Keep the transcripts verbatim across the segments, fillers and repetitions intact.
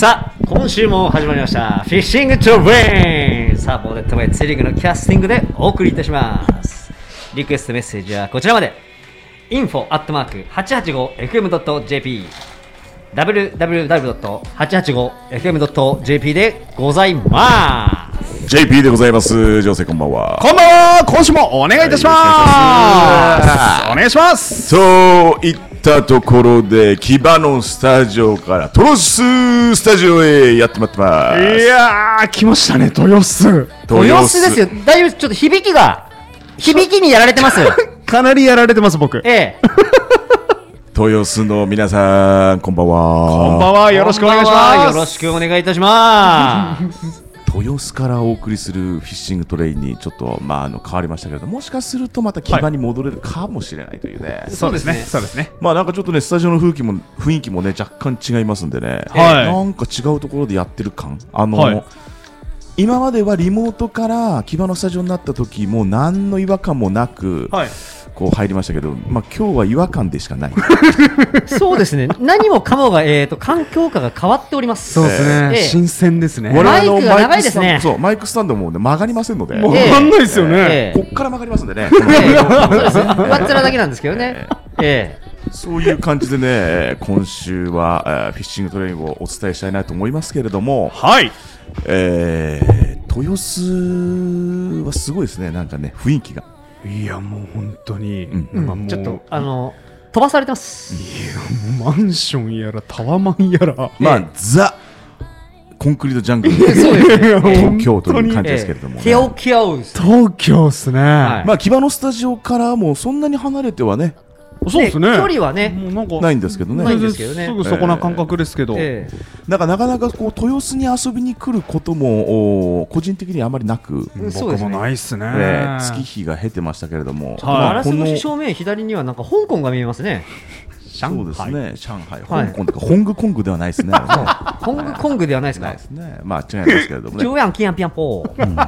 さあ今週も始まりましたフィッシングトレイン。さあボーデットバイツーリングのキャスティングでお送りいたします。リクエストメッセージはこちらまで インフォ アットマーク はちはちごエフエム ドット ジェーピー ダブリューダブリューダブリュー ドット はちはちごエフエム ドット ジェーピー でございます。 ジェーピー でございます。女性こんばんは。 こんばんは。今週もお願いいたします。お願いします。 そういったところでキバノスタジオからトロススタジオへやってまってます。 いやー来ましたね、豊洲。 豊洲ですよ。だいぶちょっと響きが響きにやられてますかなりやられてます僕。 ええ豊洲の皆さんこんばんは。 こんばんは。よろしくお願いします。 よろしくお願いいたします豊洲からお送りするフィッシングトレインにちょっと、まあ、あの変わりましたけれども、もしかするとまた木場に戻れるかもしれないというね、 はい、そうですね。そうですね。 まあなんかちょっとねスタジオの雰囲気も雰囲気もね若干違いますんでね、 はい、 なんか違うところでやってる感あの、 はい、 今まではリモートから木場のスタジオになった時も何の違和感もなく、はい、こう入りましたけど、まあ、今日は違和感でしかないそうですね。何もかもが、えー、と環境下が変わっております。 そうですね、えー、新鮮ですね。 マイクが長いですね。 そうマイクスタンドも、ね、曲がりませんので、 曲がんないですよね、 えー、こっから曲がりますんでね、 そうです上っ面だけなんですけどね、えー、そういう感じでね今週は、えー、フィッシングトレインをお伝えしたいなと思いますけれども、 はい、 えー、豊洲はすごいですね。なんかね雰囲気がいやもう本当に、 うんうん、もうちょっとあの飛ばされてます。 いやマンションやらタワマンやら、 まあ、えー、ザコンクリートジャングル東京という感じですけれども、ね、 東京東京っすね、 はい、まあ木場のスタジオからもそんなに離れてはね、 そうですね、 距離はねもうなんかないんですけどね、 ないんですけどね、 すぐそこな感覚ですけど、 えー、なんかなかなかこう豊洲に遊びに来ることも個人的にあまりなく、 僕もないっすね、 えー、月日が経てましたけれども、 ガラス越し正面左にはなんか香港が見えますね。 そうですね、上海、香港とかホングコングではないですね。 ホングコングではないですか。 ないですね。まあ違いますけれどもね。 ジョヤンキヤンピャンポ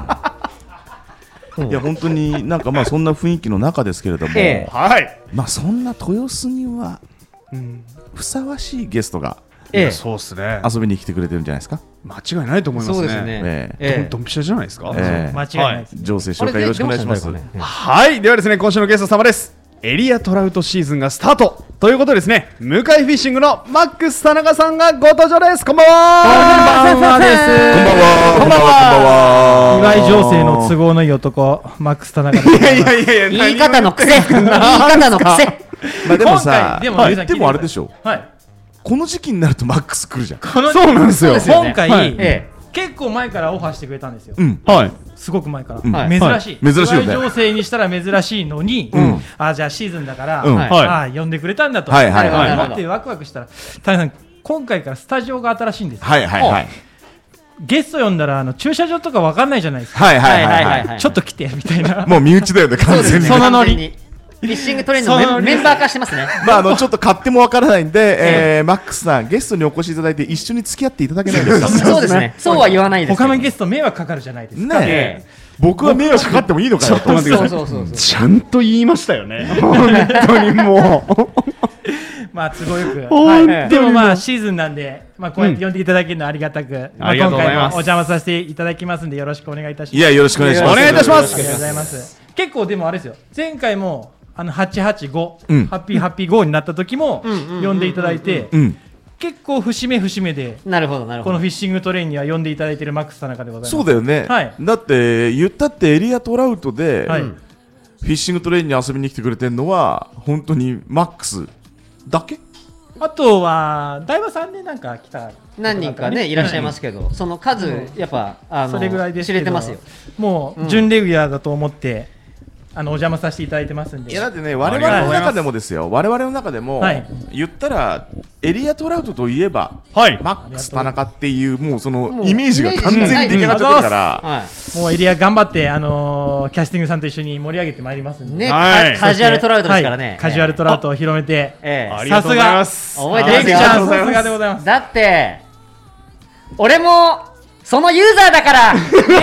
ー。いや本当になんかまあそんな雰囲気の中ですけれども、 ええ、はい、 まあそんな豊洲にはふさわしいゲストが、 ええ、そうですね、 遊びに来てくれてるんじゃないですか。 間違いないと思いますね。 そうですね、 ええ、ドンピシャじゃないですか、 ええ、 間違いないです、 はい、情勢紹介よろしくお願いします。 はい、ではですね今週のゲスト様です。エリアトラウトシーズンがスタートということですね。向井フィッシングのマックス田中さんがご登場です。こんばんは。 こんばんはです。 こんばんは。 岩井情勢の都合のいい男マックス田中です。 いやいやいやいや、 言い方の癖言い方の癖。 まあでもさ、 でも、 はい、でもあれでしょ、 はい、 この時期になるとマックス来るじゃん。 そうなんですよ。 今回、 はい、 ええ、結構前からオファーしてくれたんですよ、 うん、 はい、すごく前から、うん、珍しい、 はい、珍しいよね。 情勢にしたら珍しいのに、うん、あじゃあシーズンだから、うん、はい、あ呼んでくれたんだと、 はいはいはいはい、 思ってワクワクしたら、谷さん今回からスタジオが新しいんですよ。 はいはいはい、 ゲスト呼んだらあの駐車場とか分かんないじゃないですか。 はいはいはいはい、はい、 ちょっと来てみたいな。 もう身内だよね完全に。 そのノリ。 フィッシングトレインの メ, メンバー化してますね。 まああのちょっと勝手もわからないんで、えー、マックスさんゲストにお越しいただいて一緒に付き合っていただけないですか。 そうですね。そうは言わないです。 他のゲスト迷惑かかるじゃないですか。 ねえ、僕は迷惑かかってもいいのかなと思ってください。 ちゃんと言いましたよね。本当にもう。 まあ都合よく、はい、でもまあシーズンなんで、まあ、こうやって呼んでいただけるのはありがたく、うん、まあ、今回もお邪魔させていただきますんでよろしくお願いいたします。 いやよろしくお願いします。 お願いいたします。 ありがとうございます。結構でもあれですよ、前回もあのはちはちご、うん、ハッピーハッピーゴーになった時も呼んでいただいて、結構節目節目でなるほどなるほど、このフィッシングトレインには呼んでいただいているマックス田中でございます。 そうだよね、はい、だって言ったってエリアトラウトで、はい、フィッシングトレインに遊びに来てくれてるのは本当にマックスだけ。 あとは大場さんでなんか来た何人かねいらっしゃいますけど、うん、その数、うん、やっぱあのそれぐらいですけど知れてますよ。 もう準レギュラーだと思って、うん、あのお邪魔させていただいてますんで。 いやだってね我々の中でもですよ、我々の中でも、はい、言ったらエリアトラウトといえば、はい、マックス田中っていうもうそのイメージが完全に出来上がっちゃったから、 はい、もうエリア頑張って、あのー、キャスティングさんと一緒に盛り上げてまいりますんで、 ね、はい、カジュアルトラウトですからね、はい、 カジュアルトラウトを広めて、 ええ、 さすが覚えてますよ。 さすがでございます。 だって俺もそのユーザーだから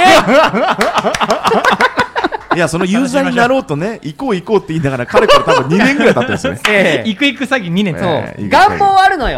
いやそのユーザーになろうとね行こう行こうって言いながら彼から多分にねんぐらい経ってるんですよね。 えー、行く行く詐欺にねん、 そう、えー、願望あるのよ。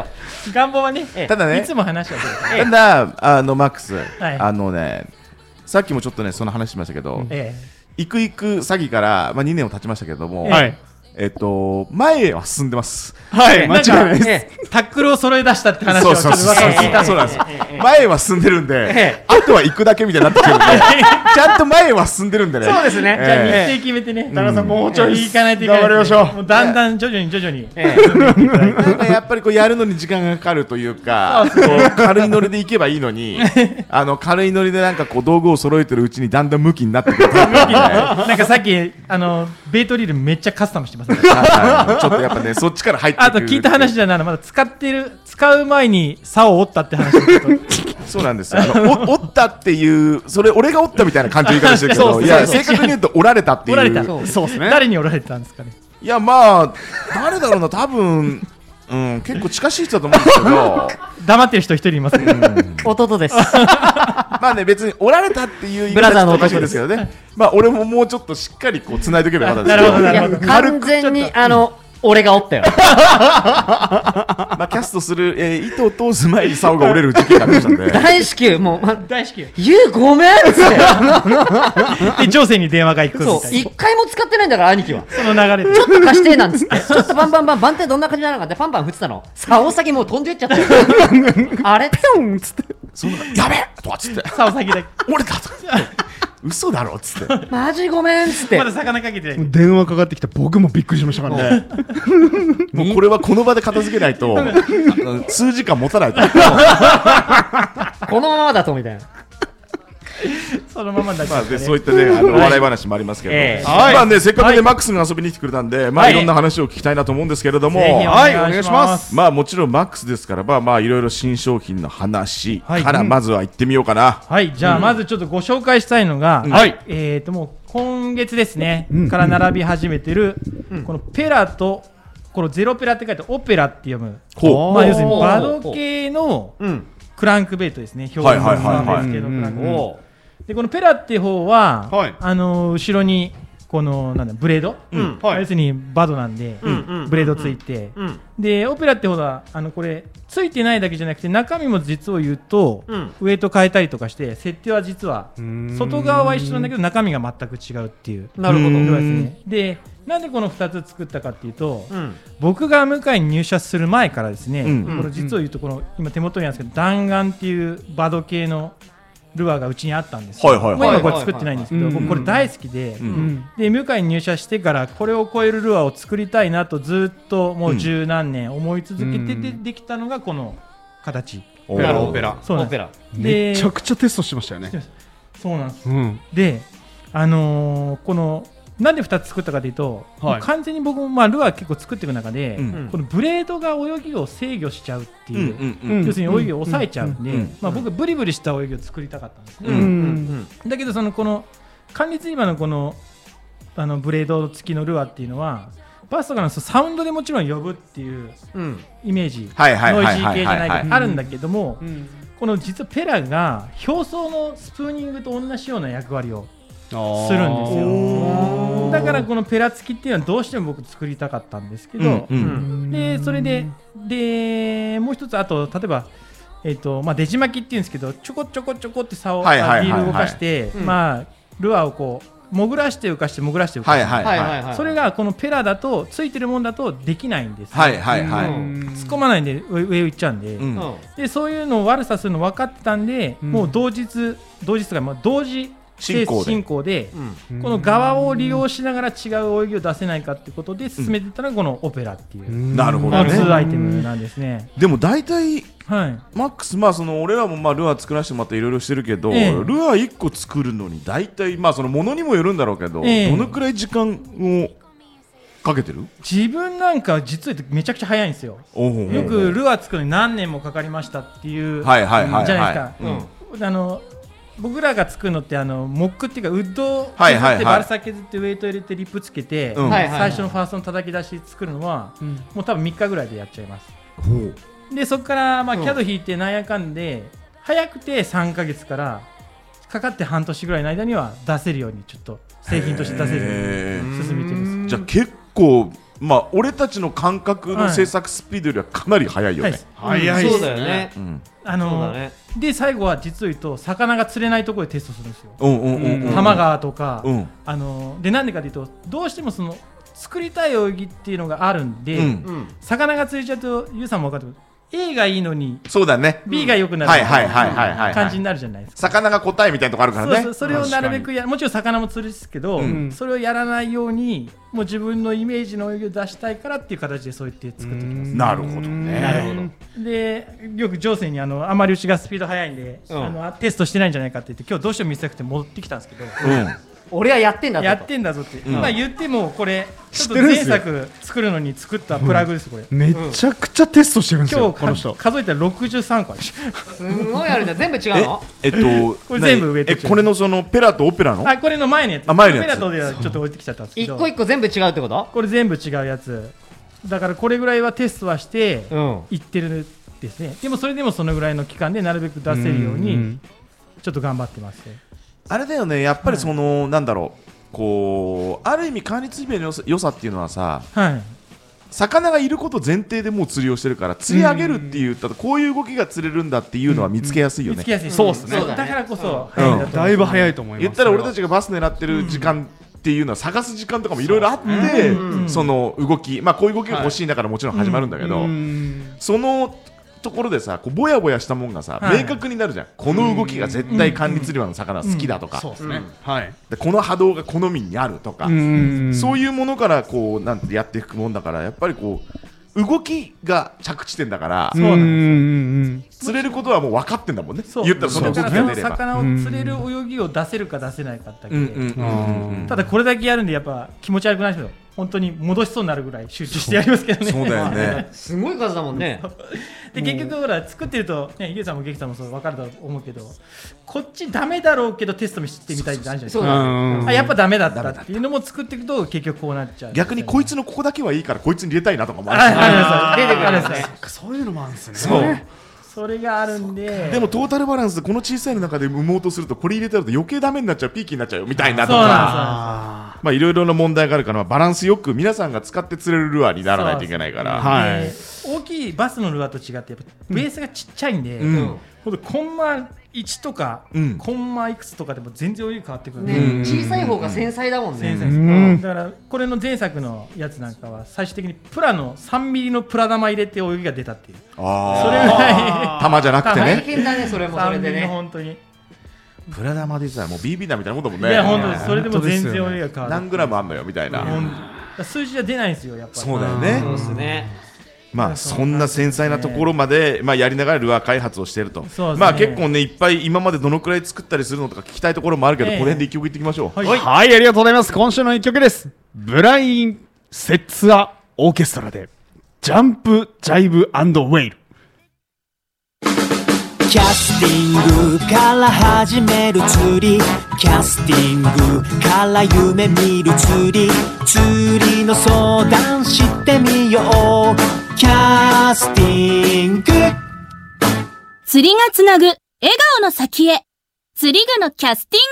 願望はね、 ただね、 いつも話は出る。ただあのマックス、あのね、さっきもちょっとねその話しましたけど、行く行く詐欺からまあにねんを経ちましたけども。えっと、前は進んでます。 はい、間違いないです。 タックルを揃え出したって話をちょっと噂を聞いた。 そうなんです。前は進んでるんで、あとは行くだけみたいになってくるんで、ちゃんと前は進んでるんでね。 そうですね。 じゃあ日程決めてね、田中さんもうちょい行かないといけない。 頑張りましょう。 だんだん徐々に徐々に。 なんかやっぱりこうやるのに時間がかかるというか、軽いノリで行けばいいのに、あの軽いノリでなんかこう道具を揃えてるうちにだんだん向きになってくる。 なんかさっきあのベイトリールめっちゃカスタムしてますね。 ちょっとやっぱね、そっちから入ってくる。 あと聞いた話じゃないの、まだ使ってる、使う前に竿を折ったって話。 そうなんですよ。あの折ったっていう、それ俺が折ったみたいな感じの言い方してるけど、いや正確に言うと折られたっていう。 折られた。そうですね。誰に折られたんですかね。 いやまあ誰だろうな、多分。うん、結構近しい人だと思うんですけど黙ってる人一人いますね、うん、 弟ですまあね、別に折られたっていう言い方はおかしいですけどね、まあ俺ももうちょっとしっかりこう繋いでおけばよかったですけど、 なるほど、完全にあの俺が折ったよまあキャストする、えー、糸を通す前に竿が折れる時期がありましたんで大至急もう、ま、 大至急ゆうごめんっつってで上司に電話が行くみたいな。 そう一回も使ってないんだから兄貴はその流れでちょっと貸してなんつってちょっとバンバンバン番手どんな感じなのかってパンパン振ってたの、竿先もう飛んでいっちゃったよあれピョンっつってそのやべえとかっつって竿先だけ折れたとか嘘だろっつってマジごめんっつってまだ魚かけてない。 電話かかってきた僕もびっくりしましたからねもうこれはこの場で片付けないと数時間持たないとこのままだとみたいなそのままだ、ね、 まあでそういったねあの笑い話もありますけど、えーはいまあね、せっかくね、はい、マックスが遊びに来てくれたんで、まあ、いろんな話を聞きたいなと思うんですけれども、 はい、お願いします。 まあもちろんマックスですからまあまあいろいろ新商品の話からまずは行ってみようかな。 はい、はい、じゃあまずちょっとご紹介したいのが、うん、はい、えーともう今月ですね、うん、から並び始めてる、うん、このペラとこのゼロペラって書いてオペラって読む、まあ要するにバド系のクランクベイトですね、表現のサーフェス系のクランクベイト。でこのペラっていう方は、はい、あの後ろにこのなんだブレード、うんはい、要するにバドなんで、うん、ブレードついて、うん、でオペラって方はあのこれついてないだけじゃなくて中身も実を言うと、うん、ウエイト変えたりとかして設定は実は外側は一緒なんだけど中身が全く違うっていう。 なるほどですね。でなんでこのふたつ作ったかっていうと、うん、僕が向井に入社する前からですね、うん、これ実を言うとこの今手元にあるんですけど弾丸っていうバド系のルアーがうちにあったんですよ。今これ作ってないんですけど、僕これ大好きで、うん、で向井に入社してからこれを超えるルアーを作りたいなとずっともう十何年思い続けてでできたのがこの形。 オペラオペラ。 そうなんです。 めちゃくちゃテストしてましたよね。 そうなんです。うん、で、あのー、このなんでふたつ作ったかというと、はい、完全に僕もまあルアー結構作っていく中で、うん、このブレードが泳ぎを制御しちゃうっていう、うんうん、要するに泳ぎを抑えちゃうんで、うん、まあ、僕ブリブリした泳ぎを作りたかったんですね、うんうんうん、だけどそのこの管理釣り場のこのあのブレード付きのルアーっていうのはバスとかのサウンドでもちろん呼ぶっていうイメージ、ノイジー系じゃないけどあるんだけども、この実はペラが表層のスプーニングと同じような役割をするんですよ。だからこのペラ付きっていうのはどうしても僕作りたかったんですけど、うんうん、でそれででもう一つあと例えば、えーとまあ、デジ巻きっていうんですけどちょこちょこちょこって竿をリール動かして、まあ、ルアーをこう潜らして浮かして潜らして浮かして、はいはいはいはい、それがこのペラだとついてるもんだとできないんですよ、はいはいはい、うん、突っ込まないんで上上行っちゃうんで、うん、でそういうのを悪さするの分かってたんで、うん、もう同日同日とか、まあ、同時進行で, 進行でうん、この側を利用しながら違う泳ぎを出せないかってことで進めていったのがこのオペラっていう、うん、なるほどね、ツーアイテムなんですね。 でも大体、はい、マックス、まあ、その俺らもまあルアー作らせてもらっていろいろしてるけど、ええ、ルアーいっこ作るのに大体、まあ、そのものにもよるんだろうけど、ええ、どのくらい時間をかけてる？自分なんか実は言ってめちゃくちゃ早いんですよ。よくルアー作るのに何年もかかりましたっていうじゃないですか。あの僕らが作るのってあのモックっていうかウッドを削ってバルサ削ってウエイト入れてリップつけて、うん、最初のファーストの叩き出し作るのは、うん、もう多分みっかぐらいでやっちゃいます、うん、でそこからまあ キャド 引いてなんやかんで早くてさんかげつからかかって半年ぐらいの間には出せるようにちょっと製品として出せるように進めてるんです。 じゃあ結構まあ俺たちの感覚の制作スピードよりはかなり速いよね、 はい、早いそうだよね、 うん、 あのーね、で最後は実を言うと魚が釣れないところでテストするんですよ、 うんうんうんうん、 多摩川とか、 うん、 あのー、でなんでかというとどうしてもその作りたい泳ぎっていうのがあるんで、うん、魚が釣れちゃうとユウさんも分かると A がいいのにそうだね B が良くなる感じになるじゃないですか。 魚が答えみたいなとこあるからね。 そうそう、それをなるべくやもちろん魚も釣るんですけど、うん、それをやらないようにもう自分のイメージの泳ぎを出したいからっていう形でそう言って作ってきます。 なるほどね。 なるほど。でよく上司にあのあまりうちがスピード速いんで、うん、あのテストしてないんじゃないかって言って今日どうしても見せたくて戻ってきたんですけど、うん俺はやってんだぞやってんだぞって、うん、今言ってもこれちょっと前作作るのに作ったプラグです、これ、 うん、めちゃくちゃテストしてるんですよ今日この人数えたらろくじゅうさんこあるしすごいあるじゃん。全部違うのえ、えっとこれ全部上とえこれのそのペラとオペラのあこれの前のやつあ前のやつペラとではちょっと置いてきちゃったんですけど一個一個全部違うってこと？ これ全部違うやつだからこれぐらいはテストはしていってるですね、うん、でもそれでもそのぐらいの期間でなるべく出せるようにちょっと頑張ってますね。 あれだよねやっぱりその、はい、なんだろうこうある意味管理釣り部の良さっていうのはさ、はい、魚がいること前提でもう釣りをしてるから釣り上げるって言ったらこういう動きが釣れるんだっていうのは見つけやすいよね、うんうん、見つけやすいそうですね、だからこそ、 うん、だいぶ早いと思います。 言ったら俺たちがバス狙ってる時間っていうのは探す時間とかもいろいろあって、うん、その動き、まあこういう動きが欲しいんだからもちろん始まるんだけど、はい、そのところでさこうぼやぼやしたもんがさ、はい、明確になるじゃん。この動きが絶対管理釣り場の魚好きだとか、この波動が好みにあるとか、そういうものからこうなんてやっていくもんだからやっぱりこう動きが着地点だからそうなんです釣れることはもう分かってんだもんね。言ったらその動きが出れば魚を釣れる泳ぎを出せるか出せないかだけで、ただこれだけやるんでやっぱ気持ち悪くないですよ。本当に戻しそうになるぐらい集中してやりますけどね。 そうだよねすごい数だもんねで結局ほら作ってるとねゆうさんも劇さんもそう分かると思うけどこっちダメだろうけどテストしてみたいってあるじゃないですか。あやっぱダメだったっていうのも作っていくと結局こうなっちゃう。 逆にこいつのここだけはいいからこいつに入れたいなとかもあるし、出てくるんですよ。そういうのもあるんですね。 そうそれがあるんででもトータルバランスでこの小さいの中で産もうとするとこれ入れてると余計ダメになっちゃうピーキーになっちゃうよみたいなとかまあいろいろな問題があるからバランスよく皆さんが使って釣れるルアーにならないといけないから、 はい、大きいバスのルアーと違ってやっぱベースがちっちゃいんで、うん、ほんとコンマいちとか、うん、コンマいくつとかでも全然泳ぎ変わってくるんで、 ね、小さい方が繊細だもんね、 うん、だからこれの前作のやつなんかは最終的にプラのさんミリのプラ玉入れて泳ぎが出たっていうあそれぐらい玉じゃなくてね大変だねそれもそれでね本当にプラ玉でさもう ビービー だみたいなもんだもんね。 いや本当ですそれでも全然泳ぎが変わる何グラムあんのよみたいな数字は出ないんですよやっぱり。 そうだよね。 そうですね。 まあそんな繊細なところまでまあやりながらルアー開発をしていると、まあ結構ねいっぱい今までどのくらい作ったりするのとか聞きたいところもあるけど、この辺でいっきょくいっていきましょう。 はい、はい、ありがとうございます。今週のいっきょくです。ブライン・セッツァ・オーケストラでジャンプ・ジャイブ・アンド・ウェイル。 キャスティングから始める釣りキャスティングから夢見る釣り釣りの相談してみようキャスティング釣りがつなぐ笑顔の先へ釣り具のキャステ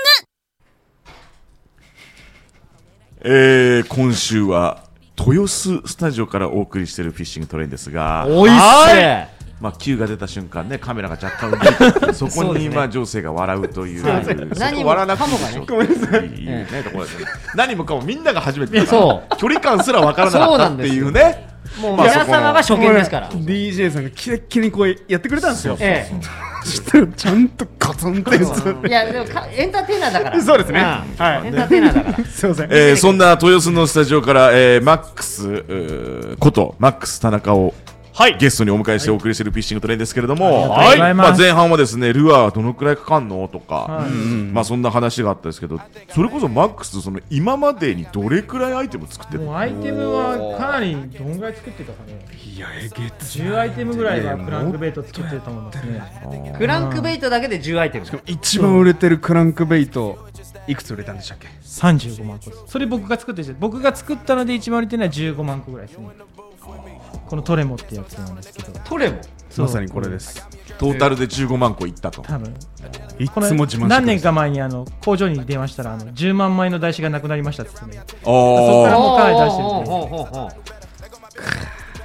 ィング。 えー、今週は豊洲スタジオからお送りしているフィッシングトレインですがおいしいまあ、Q が出た瞬間ねカメラが若干動いてそこにまあ情勢が笑うという、 何もかもがねいいねところですね。何もかもみんなが初めてだから距離感すら分からなかったっていうね。 もう皆様が初見ですからディージェー さんがキレッキレにこうやってくれたんですよ。 ええ、 したらちゃんとカツンっていやでもエンターテイナーだからそうですね、 はい、エンターテイナーだからすいません、 えー、そんな豊洲のスタジオから、えー、マックスことマックス田中をはい、ゲストにお迎えしてお送りしているフィッシングトレインですけれども、はい、まあ前半はですねルアーどのくらいかかんのとか、はい、まあそんな話があったんですけど、それこそマックスその今までにどれくらいアイテム作ってるの？ もうアイテムはかなりどんぐらい作ってたかね。 いやえげつじゅうアイテムぐらいはクランクベイト作ってると思いますね。 クランクベイトだけでじゅうアイテム。 しかも一番売れてるクランクベイトいくつ売れたんでしたっけ？ さんじゅうごまんこです。それ僕が作ってて僕が作ったので一番売れてるのはじゅうごまんこぐらいですね。このトレモってやつなんですけど。 トレモまさにこれです。 トータルでじゅうごまんこいったと。 多分いつも自慢してください。 何年か前にあの工場に電話したらあのじゅうまんまいの台紙がなくなりましたって言ってね。 そこからもうかなり出してるんで。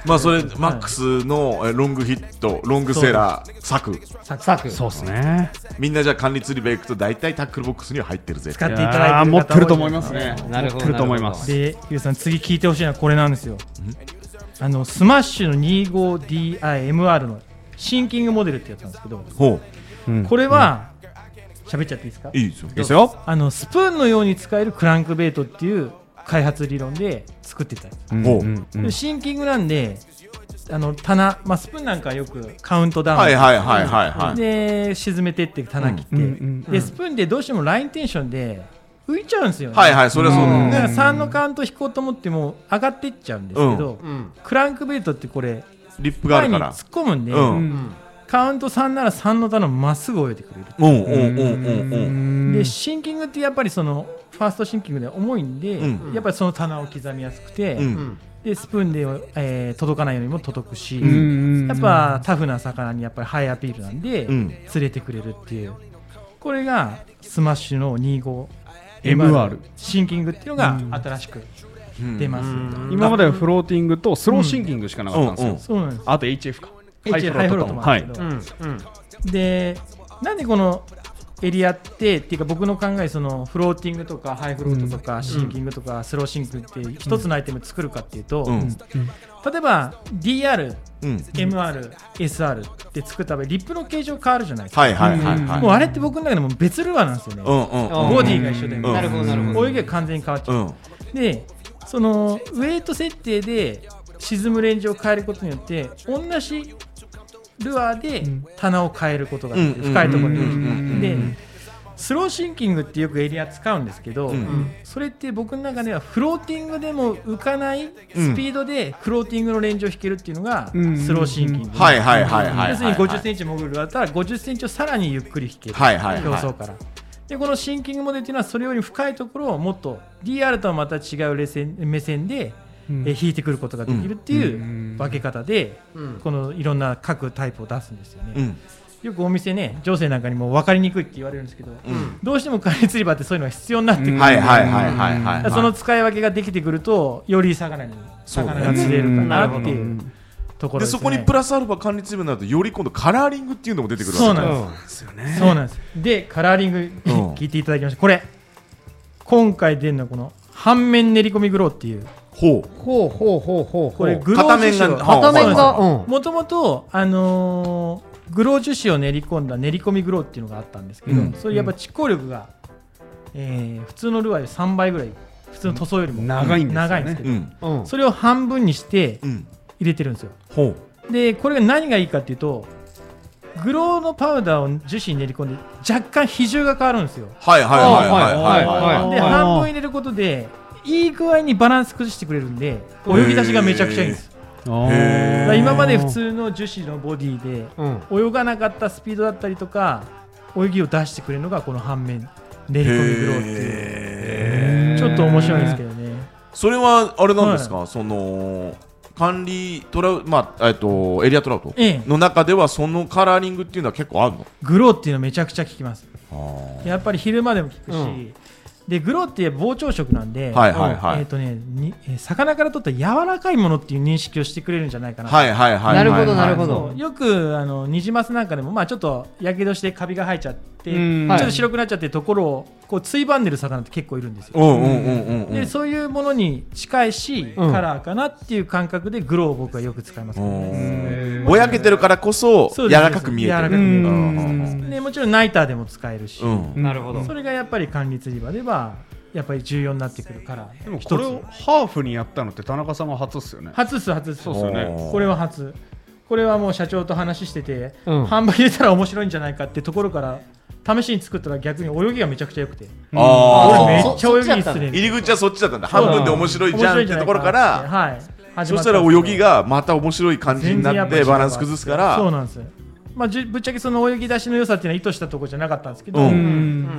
まあそれマックスのえロングヒットロングセラー作作そうですね。 みんなじゃあ管理釣り場行くと大体タックルボックスには入ってるぜ。 使っていただいてる方持ってると思いますね。 なるほど持ってると思います。 で、ゆうさん次聞いてほしいのはこれなんですよ。あのスマッシュの にじゅうごディーアイエムアール のシンキングモデルってやつなんですけど、 ほう、うん、これは喋、うん、っちゃっていいですか？ いいですよ。 いいですよ。 あのスプーンのように使えるクランクベイトっていう開発理論で作ってた、 うんうんうん、シンキングなんであの棚、まあ、スプーンなんかよくカウントダウン、 はいはいはいはいはい、 で沈めてって棚切って、うんうんうん、でスプーンでどうしてもラインテンションで浮いちゃうんですよね。 はいはいそれはそうだね。 だからさんのカウント引こうと思っても上がっていっちゃうんですけど、うん、クランクベイトってこれリップがあるから前に突っ込むんで、 うん、 カウントさんならさんの棚まっすぐ泳いでくれる。 うんうんうんうんうん、 でシンキングってやっぱりそのファーストシンキングで重いんで、うん、やっぱりその棚を刻みやすくて、うん、でスプーンで、えー、届かないようにも届くし、うん、やっぱタフな魚にやっぱりハイアピールなんで、うん、釣れてくれるっていう、これがスマッシュのにじゅうごエムアール シンキングっていうのが新しく出ます、うん、 今まではフローティングとスローシンキングしかなかったんですよ、うんうん、 そうなんです。 あと エイチエフ かハイフロートもあるんですけど、はい、でなんでこのエリアってっていうか僕の考えそのフローティングとかハイフロートとかシンキングとかスローシンキングって一つのアイテム作るかっていうと、うんうん、例えば ディーアール、うん、エムアール、エスアール って作った場合リップの形状変わるじゃないですか、はいはいはいはい、もうあれって僕の中でも別ルアーなんですよね、うんうん、ボディが一緒で、うん、なるほどなるほど、泳ぎが完全に変わっちゃう、うん、でそのウェイト設定で沈むレンジを変えることによって同じルアーで棚を変えることができる、うん、深いところにでスローシンキングってよくエリア使うんですけど、うん、それって僕の中ではフローティングでも浮かないスピードでフローティングのレンジを引けるっていうのがスローシンキング、 はいはいはいはい、 要するにごじゅっセンチ潜るだったらごじゅっセンチをさらにゆっくり引ける、はいはいはい、表層からでこのシンキングモデルっていうのはそれより深いところをもっと ディーアール とはまた違う目線、目線でうん、え引いてくることができるっていう分け方で、うん、このいろんな各タイプを出すんですよね、うん、よくお店ね女性なんかにも分かりにくいって言われるんですけど、うん、どうしても管理釣り場ってそういうのが必要になってくるのでその使い分けができてくるとより魚に魚が釣れるかなっていうところですね。 でそこにプラスアルファ管理釣り場になるとより今度カラーリングっていうのも出てくるわけそうなんですよね。そうなんです。でカラーリング聞いていただきました。これ今回出るのはこの半面練り込みグローっていうほうほうほうほうほうこれグロー樹脂を片面がもともとあのー、グロー樹脂を練り込んだ練り込みグローっていうのがあったんですけど、うん、それやっぱ蓄光力が、えー、普通のルアーでさんばいぐらい普通の塗装よりも長いんですよね。 長いんですけど、うん、それを半分にして入れてるんですよ、 うん、 でこれが何がいいかっていうとグローのパウダーを樹脂に練り込んで若干比重が変わるんですよ。 はいはいはいはいはい、 で半分入れることでいい具合にバランス崩してくれるんで泳ぎ出しがめちゃくちゃいいんです。だ今まで普通の樹脂のボディで泳がなかったスピードだったりとか泳ぎを出してくれるのがこの半面練り込みグローっていうちょっと面白いですけどね。 それはあれなんですか、はい、その管理トラウ、まあえっと、エリアトラウトの中ではそのカラーリングっていうのは結構あるの？ グローっていうのはめちゃくちゃ効きます。やっぱり昼間でも効くし、うんでグローって膨張色なんで、はいはいはい、えーとね、に魚から取った柔らかいものっていう認識をしてくれるんじゃないかな。 はいはいはい、 なるほどなるほど。 よくあのニジマスなんかでもまあちょっとやけどしてカビが生えちゃってちょっと白くなっちゃってるところをこうついばんでる魚って結構いるんですよ。でそういうものに近いし、うん、カラーかなっていう感覚でグローを僕はよく使います、ね。 ぼやけてるからこそ柔らかく見えてる。柔らかく見える。でもちろんナイターでも使えるし、 うん、なるほど。 それがやっぱり管理釣り場ではやっぱり重要になってくるから。 でもこれをハーフにやったのって田中さんは初っすよね。 初っす初っす。 そうっすよね。 これは初。これはもう社長と話してて、うん、販売入れたら面白いんじゃないかってところから試しに作ったら逆に泳ぎがめちゃくちゃ良くて、 ああめっちゃ泳ぎいいっすね。 入り口はそっちだったんだ。半分で面白いじゃんってところから、 はい、 そしたら泳ぎがまた面白い感じになってバランス崩すから。 そうなんです。まあ、ぶっちゃけその泳ぎ出しの良さっていうのは意図したところじゃなかったんですけど、うん、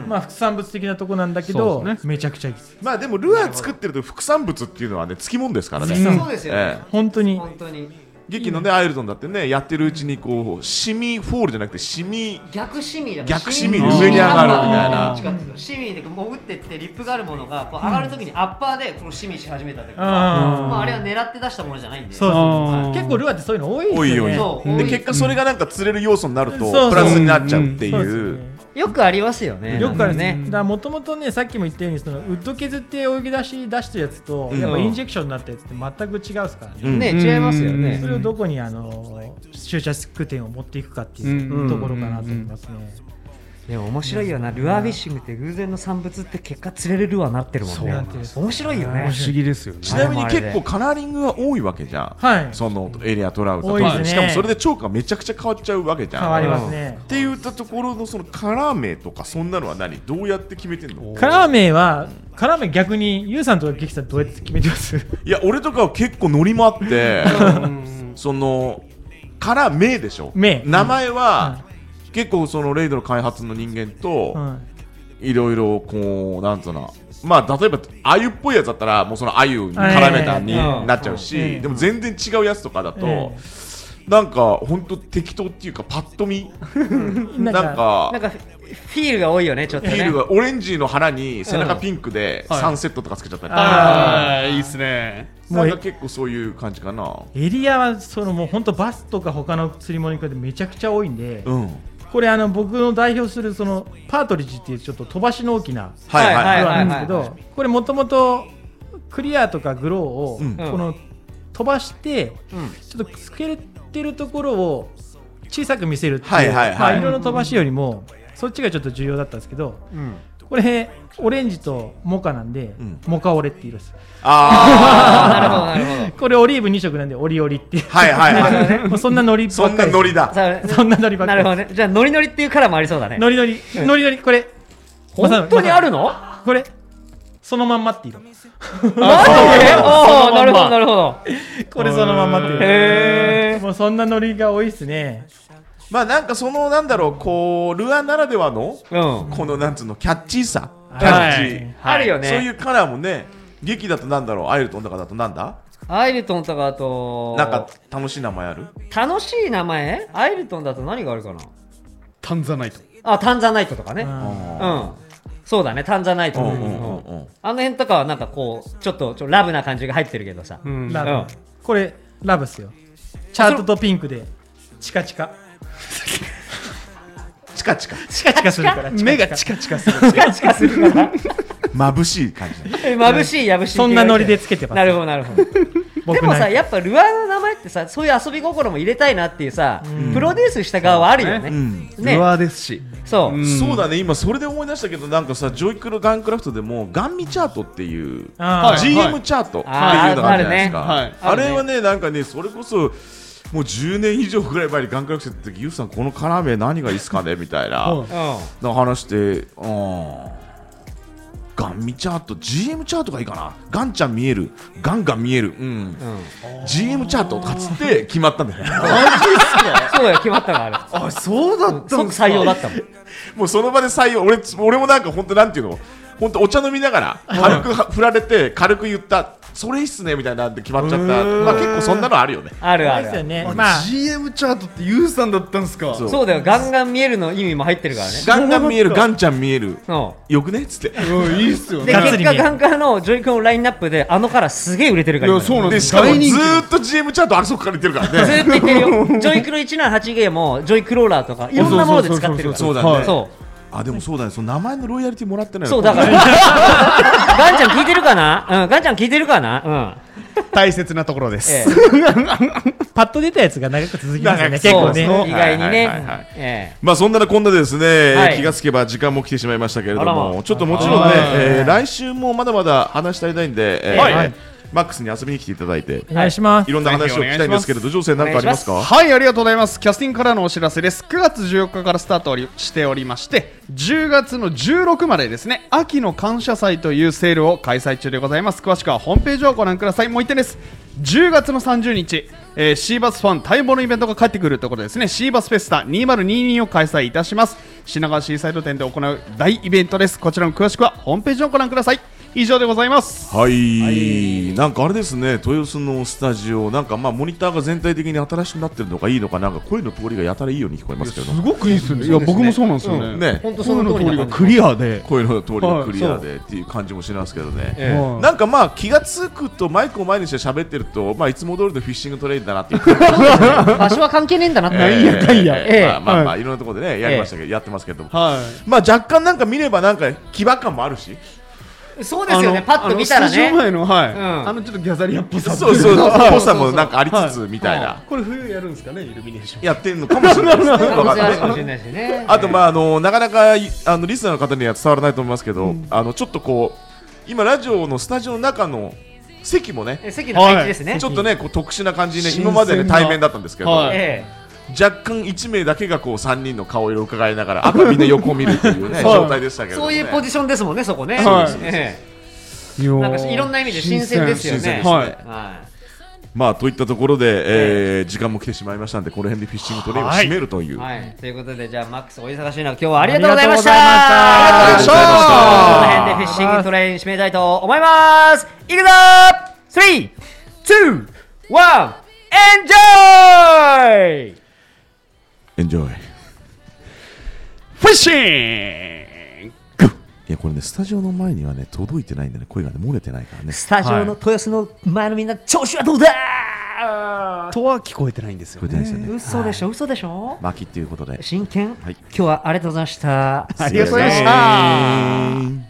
まあ、副産物的なところなんだけど、ね、めちゃくちゃいいです。 まあでもルアー作ってると副産物っていうのはねつきもんですからね。 そうですよね、 ええ、本当に本当に劇のねアイルトンだってねやってるうちにこうシミフォールじゃなくてシミ逆シミだ逆シミで上に上がるみたいなシミで潜ってってリップがあるものがこう上がるときにアッパーでこのシミし始めたってことは、まああれは狙って出したものじゃないんで、 そうそう結構ルアーってそういうの多いですよね。 多いよね。 そうで結果それがなんか釣れる要素になるとそうそうプラスになっちゃうってそういう。 ですねよくありますよね。 よくあるね。 だからもともとねさっきも言ったようにそのウッド削って泳ぎ出し出したやつと、やっぱインジェクションになったやつって全く違うですからね。 うんね違いますよね。 それをどこにあの終着点を持っていくかっていうところかなと思いますね。 でも面白いよな、ルアーフィッシングって偶然の産物って結果釣れるルアーになってるもんね。面白いよね。 不思議ですよね。 ちなみに結構カラーリングが多いわけじゃん、 はい、 そのエリアトラウト多いですね。 しかもそれでチョークがめちゃくちゃ変わっちゃうわけじゃん。 変わりますね。 って言ったところのそのカラー名とかそんなのは何どうやって決めてんの？ カラー名はカラー名逆にユウさんとかゲキさんどうやって決めてます？ いや俺とかは結構ノリもあってそのカラー名でしょ、 名名前は、うん結構そのレイドの開発の人間といろいろこうなんつうのまあ例えばアユっぽいやつだったらもうそのアユに絡めたになっちゃうし、でも全然違うやつとかだとなんか本当適当っていうかパッと見なんかなんかフィールが多いよねちょっとね。 フィールがオレンジの腹に背中ピンクでサンセットとかつけちゃったりとか、 ああいいですね。 なんか結構そういう感じかな。 エリアはそのもう本当バスとか他の釣り物に比べてめちゃくちゃ多いんで。 うんこれあの僕の代表するそのパートリッジっていうちょっと飛ばしの大きなはいはいはいルアーなんですけど、これもともとクリアとかグローをうんこの飛ばしてちょっとつけてるところを小さく見せるっていう、 はいはいはいまあ色の飛ばしよりもそっちがちょっと重要だったんですけど、これオレンジとモカなんで、 んモカオレって言います。 あなるほどなるほど。 これオリーブに色なんでオリオリっていう。 はいはいはいもうそんなノリばっかり。 そんなノリだ。 そんなノリばっかり。 なるほどね。じゃあノリノリっていうカラーもありそうだね。 ノリノリノリノリこれ本当にあるの？ これそのまんまって色。 マジで？ああなるほどなるほど。 これそのまんまって色。 へえ。 もうそんなノリが多いですね。 まあなんかそのなんだろうこうルアーならではの、 うん、 このなんつうのキャッチーさ、キャッチー、 はい、あるよね。 そういうカラーもね、劇だとなんだろう、アイルトンとかだとなんだ？ アイルトンとかだとなんか楽しい名前ある？ 楽しい名前？アイルトンだと何があるかな？ タンザナイト。 あ、タンザナイトとかね。うん。そうだね、タンザナイト。あの辺とかはなんかこうちょっとちょラブな感じが入ってるけどさ。 うん、ラブ、うん、これラブっすよ。チャートとピンクでチカチカ。 チカチカチカチカするから目がチカチカするチカチカするから眩しい感じ眩しい眩しいそんなノリでつけてます。 なるほどなるほどでもさやっぱルアーの名前ってさそういう遊び心も入れたいなっていうさ、うん、プロデュースした側はあるよね、うんねルアーですしそう、 うん、そうだね今それで思い出したけどなんかさジョイクロガンクラフトでもガンミチャートっていう ジーエム チャートっていうのがあるじゃないですか あ,、ねはい、あれはねなんかねそれこそもうじゅうねん以上ぐらい前にガンクラフトやった時ユウさんこのカラー名何がいいっすかねみたいな、うん、な話してうんガンミチャート ジーエム チャートがいいかなガンちゃん見えるガンが見える、うんうん、ジーエム チャートかつって決まったんだよねそうだよ決まったのあれあそうだったん即採用だったもんもうその場で採用 俺, 俺もなんか本当なんていうの本当お茶飲みながら軽く振られて軽く言ったそれいいっすねみたいなんで決まっちゃった、まあ、結構そんなのあるよねあるあるですよね、 まあ、ジーエム チャートってユウさんだったんですか。 そう、そうだよガンガン見えるの意味も入ってるからねガンガン見えるガンちゃん見えるよくねっつっていいっすよねで結果ガンガンのジョイ君のラインナップであのカラーすげえ売れてるからいやそうなんでしかもずーっと ジーエム チャートあそこから言ってるからねずーっと言ってるよジョイクロいちななはちゲーもジョイクローラーとかいろんなもので使ってるからそうだねそうあでもそうだねその名前のロイヤリティもらってないそうだからガンちゃん聞いてるかなうんガンちゃん聞いてるかなうん大切なところです、ええ、 パッと出たやつが長く続きますよね結構ね意外にねまあそんなこんなでですね、はい、気がつけば時間も来てしまいましたけれどもちょっともちろんね、えー、来週もまだまだ話したいんで、えーはいはいマックスに遊びに来ていただいてお願いしますいろんな話を聞きたいんですけれどジョーセン何かありますかはいありがとうございますキャスティングからのお知らせですくがつじゅうよっかからスタートしておりましてじゅうがつのじゅうろくまでですね秋の感謝祭というセールを開催中でございます詳しくはホームページをご覧くださいもう一点ですじゅうがつのさんじゅうにち、えー、シーバスファン待望のイベントが帰ってくるということですねシーバスフェスタにせんにじゅうにを開催いたします品川シーサイド店で行う大イベントですこちらの詳しくはホームページをご覧ください以上でございます。 はい、はい、なんかあれですね、豊洲のスタジオなんかまあモニターが全体的に新しくなってるのがいいのか、なんか声の通りがやたらいいように聞こえますけど、 すごくいいですね。いや僕もそうなんですよね。ね、 本当その通りがクリアで、 声の通りがクリアでっていう感じもしますけどね。なんかまあ気がつくとマイクを前にして喋ってると、まあいつも通りのフィッシングトレインだなっていう。 場所は関係ねえんだなって。 いやいやいや、まあまあいろんなところでねやりましたけど、やってますけども、まあ若干なんか見ればなんか気場感もあるし。 そうですよね、パッと見たらね。 スタジオ前の、はい、あのちょっとギャザリアっぽさ、 そうそう、ぽさもなんかありつつみたいな。 これ冬やるんですかね、イルミネーション。 やってるのかもしれないですね。 かもしれないしね。 あとまああのなかなかあのリスナーの方には伝わらないと思いますけど、あのちょっとこう今ラジオのスタジオの中の席もね、 席の配置ですね。 ちょっとねこう特殊な感じで今までね対面だったんですけど。若干いち名だけがこうさんにんの顔色を伺いながら、あとはみんな横を見るというね状態でしたけど、 そういうポジションですもんね、そこね。なんかいろんな意味で新鮮ですよね。 まあといったところで、えー、時間も来てしまいましたので、この辺でフィッシングトレインを締めるという、 はいはい、ということで、じゃあマックスお忙しい中今日はありがとうございました。ありがとうございました。この辺でフィッシングトレイン締めたいと思います。いくぞー、スリー、ツー、ワン、エンジョイエンジョイフィッシング。 いやこれね、スタジオの前にはね届いてないんでね、声がね漏れてないからね。 スタジオの豊洲の前のみんな、調子はどうだーとは聞こえてないんですよね。 嘘でしょ、嘘でしょ。 巻きっていうことで真剣、はい、今日はありがとうございました。 ありがとうございました。